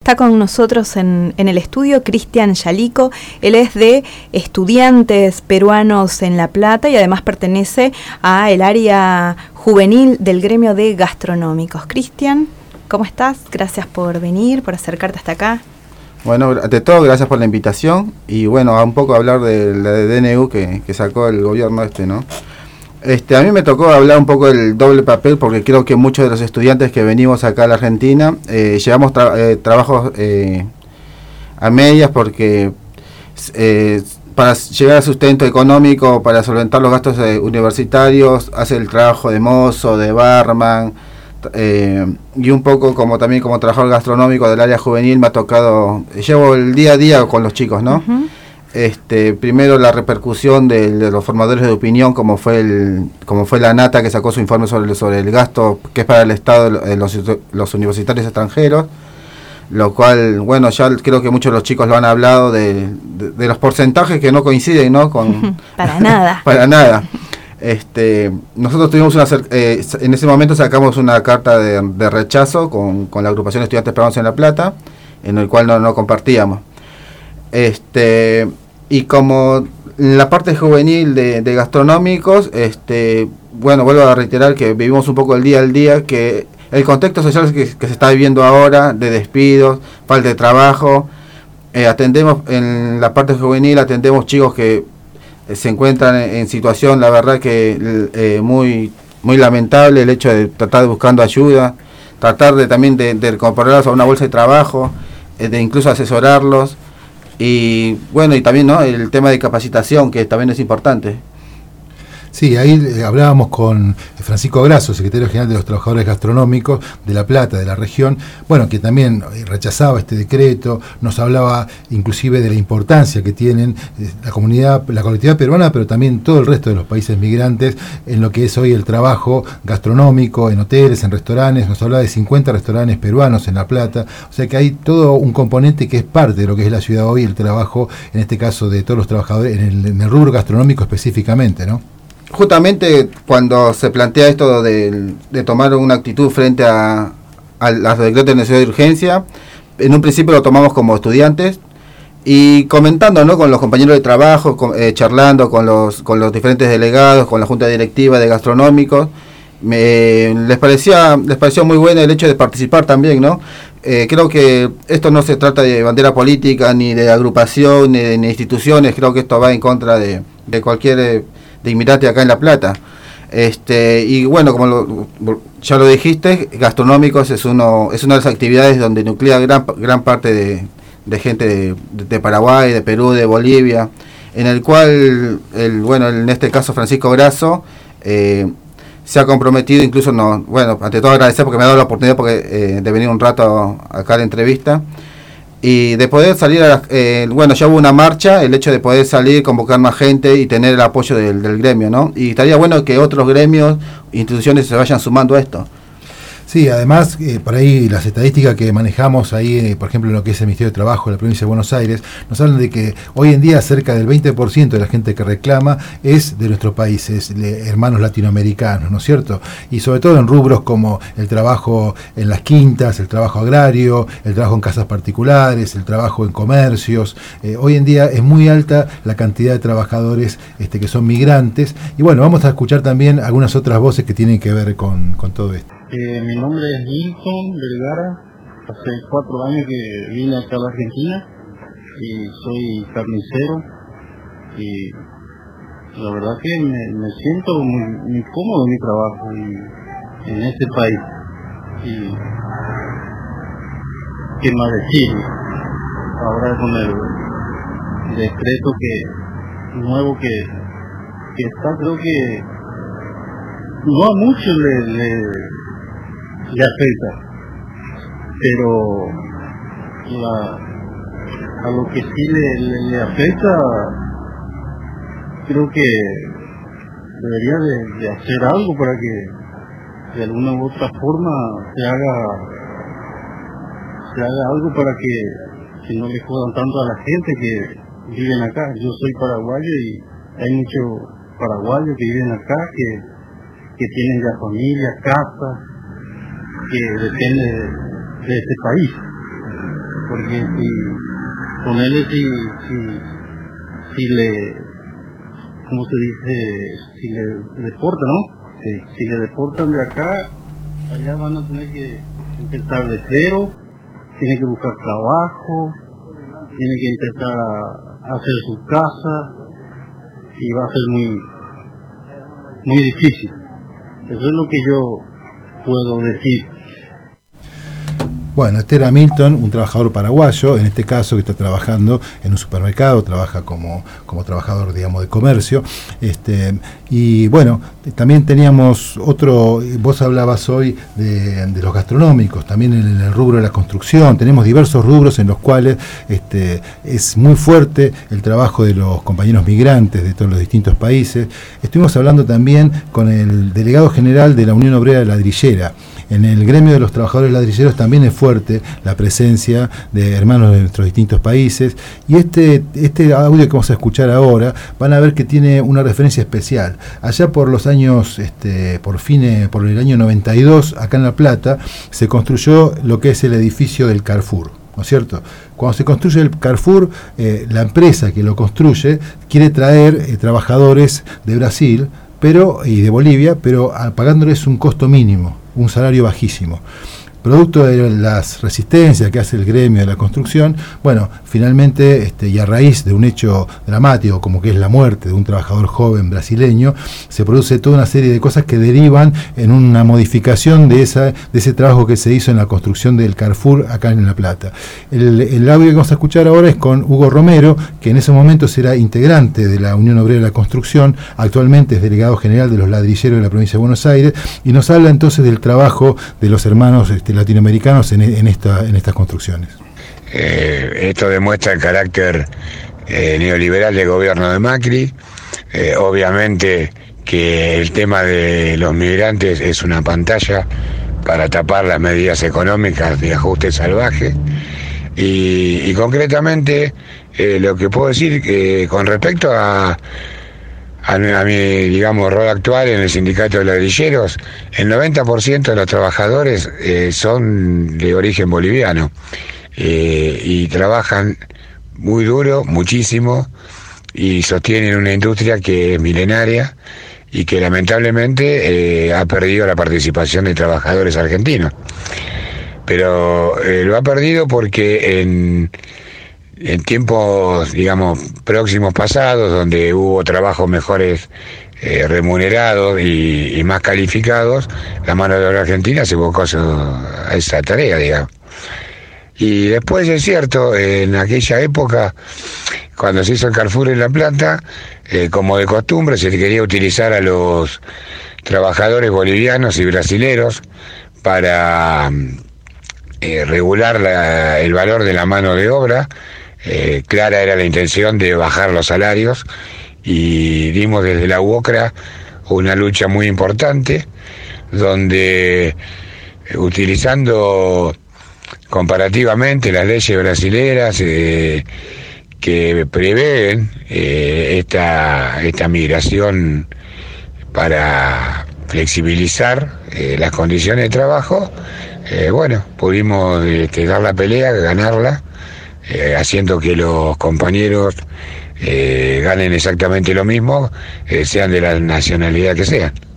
Está con nosotros en el estudio Cristian Yalico. Él es de Estudiantes Peruanos en La Plata y además pertenece al área juvenil del gremio de gastronómicos. Cristian, ¿cómo estás? Gracias por venir, por acercarte hasta acá. Bueno, ante todo, gracias por la invitación y bueno, a un poco hablar de la de DNU que sacó el gobierno ¿no? A mí me tocó hablar un poco del doble papel porque creo que muchos de los estudiantes que venimos acá a la Argentina llevamos trabajos a medias porque para llegar al sustento económico, para solventar los gastos universitarios, hace el trabajo de mozo, de barman, y un poco también como trabajador gastronómico del área juvenil me ha tocado, llevo el día a día con los chicos, ¿no? Uh-huh. Primero la repercusión de los formadores de opinión, como fue la ANATA que sacó su informe sobre el gasto que es para el Estado de los universitarios extranjeros, lo cual, bueno, ya creo que muchos de los chicos lo han hablado de los porcentajes que no coinciden, ¿no? Para nada. Para nada. Nosotros tuvimos en ese momento sacamos una carta de rechazo con la agrupación de estudiantes peruanos en La Plata, en el cual no compartíamos. Y como en la parte juvenil de gastronómicos, bueno, vuelvo a reiterar que vivimos un poco el día al día, que el contexto social que se está viviendo ahora, de despidos, falta de trabajo, atendemos en la parte juvenil, atendemos chicos que se encuentran en situación, la verdad que muy muy lamentable, el hecho de tratar de buscando ayuda, tratar también de incorporarlos a una bolsa de trabajo, de incluso asesorarlos, y bueno, y también, ¿no?, el tema de capacitación, que también es importante. Sí, ahí hablábamos con Francisco Grasso, secretario general de los trabajadores gastronómicos de La Plata, de la región, bueno, que también rechazaba este decreto, nos hablaba inclusive de la importancia que tienen la colectividad peruana, pero también todo el resto de los países migrantes en lo que es hoy el trabajo gastronómico, en hoteles, en restaurantes. Nos hablaba de 50 restaurantes peruanos en La Plata, o sea que hay todo un componente que es parte de lo que es la ciudad hoy, el trabajo, en este caso de todos los trabajadores, en el rubro gastronómico específicamente, ¿no? Justamente cuando se plantea esto de tomar una actitud frente a los decretos de necesidad de urgencia, en un principio lo tomamos como estudiantes y comentando, ¿no?, con los compañeros de trabajo, charlando con los diferentes delegados, con la junta directiva de gastronómicos, les pareció muy bueno el hecho de participar también, ¿no? Creo que esto no se trata de bandera política, ni de agrupación, ni de instituciones. Creo que esto va en contra de cualquier de inmigrante acá en La Plata. Y bueno, como ya lo dijiste, gastronómicos es una de las actividades donde nuclea gran parte de gente de Paraguay, de Perú, de Bolivia, en el cual en este caso Francisco Grasso se ha comprometido, incluso ante todo agradecer porque me ha dado la oportunidad de venir un rato acá a la entrevista. Y de poder salir ya hubo una marcha, el hecho de poder salir, convocar más gente y tener el apoyo del gremio, ¿no? Y estaría bueno que otros gremios, instituciones se vayan sumando a esto. Sí, además, por ahí las estadísticas que manejamos ahí, por ejemplo, en lo que es el Ministerio de Trabajo de la provincia de Buenos Aires, nos hablan de que hoy en día cerca del 20% de la gente que reclama es de nuestros países, hermanos latinoamericanos, ¿no es cierto? Y sobre todo en rubros como el trabajo en las quintas, el trabajo agrario, el trabajo en casas particulares, el trabajo en comercios. Hoy en día es muy alta la cantidad de trabajadores que son migrantes. Y bueno, vamos a escuchar también algunas otras voces que tienen que ver con todo esto. Mi nombre es Nilton Vergara, hace 4 años que vine acá a la Argentina y soy carnicero y la verdad que me siento muy cómodo en mi trabajo en este país. Y qué más decir, ahora con el decreto nuevo que está, creo que no a muchos le afecta, pero a lo que sí le afecta, creo que debería de hacer algo para que de alguna u otra forma se haga algo para que no le jodan tanto a la gente que viven acá. Yo soy paraguayo y hay muchos paraguayos que viven acá que tienen ya familia, casa, que depende de este país. porque si ponerle si le, ¿cómo se dice? Si le deportan, ¿no? Si le deportan de acá, allá van a tener que empezar de cero, tiene que buscar trabajo, tiene que empezar a hacer su casa, y va a ser muy difícil. Eso es lo que yo puedo decir. Bueno, este era Milton, un trabajador paraguayo, en este caso que está trabajando en un supermercado, trabaja como trabajador, digamos, de comercio. Y bueno, también teníamos otro, vos hablabas hoy de los gastronómicos, también en el rubro de la construcción, tenemos diversos rubros en los cuales es muy fuerte el trabajo de los compañeros migrantes de todos los distintos países. Estuvimos hablando también con el delegado general de la Unión Obrera Ladrillera. En el gremio de los trabajadores ladrilleros también es fuerte la presencia de hermanos de nuestros distintos países, y este audio que vamos a escuchar ahora van a ver que tiene una referencia especial. Allá por los años, por el año 92, acá en La Plata, se construyó lo que es el edificio del Carrefour, ¿no es cierto? Cuando se construye el Carrefour, la empresa que lo construye quiere traer trabajadores de Brasil y de Bolivia, pero pagándoles un costo mínimo, un salario bajísimo. Producto de las resistencias que hace el gremio de la construcción, bueno, finalmente, y a raíz de un hecho dramático como que es la muerte de un trabajador joven brasileño, se produce toda una serie de cosas que derivan en una modificación de ese trabajo que se hizo en la construcción del Carrefour acá en La Plata. El audio que vamos a escuchar ahora es con Hugo Romero, que en ese momento era integrante de la Unión Obrera de la Construcción, actualmente es delegado general de los ladrilleros de la provincia de Buenos Aires, y nos habla entonces del trabajo de los hermanos latinoamericanos en estas construcciones. Esto demuestra el carácter neoliberal del gobierno de Macri. Obviamente que el tema de los migrantes es una pantalla para tapar las medidas económicas de ajuste salvaje, y concretamente lo que puedo decir con respecto a mi, digamos, rol actual en el sindicato de ladrilleros, el 90% de los trabajadores son de origen boliviano, y trabajan muy duro, muchísimo, y sostienen una industria que es milenaria y que lamentablemente ha perdido la participación de trabajadores argentinos. Pero lo ha perdido porque en tiempos, digamos, próximos pasados, donde hubo trabajos mejores remunerados y más calificados, la mano de obra argentina se abocó a esa tarea, digamos. Y después es cierto, en aquella época, cuando se hizo el Carrefour en La Plata, como de costumbre, se quería utilizar a los trabajadores bolivianos y brasileros para regular el valor de la mano de obra. Clara era la intención de bajar los salarios, y dimos desde la UOCRA una lucha muy importante, donde utilizando comparativamente las leyes brasileras que prevén esta migración para flexibilizar las condiciones de trabajo, bueno, pudimos dar la pelea, ganarla, haciendo que los compañeros ganen exactamente lo mismo, sean de la nacionalidad que sean.